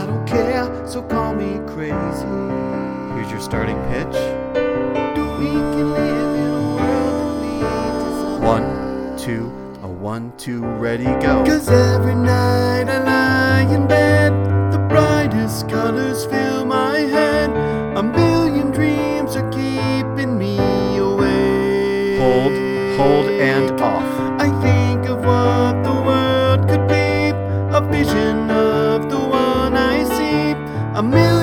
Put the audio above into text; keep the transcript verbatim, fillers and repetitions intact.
I don't care, so call me crazy. Here's your starting pitch. We can live in a world that we design. One, two, a one, two, ready, go. Cause every night I lie in bed, the brightest colors fill my head. A million dreams are keeping me awake. Hold, hold, and off. I think of what the world could be, a vision of the one I see. A million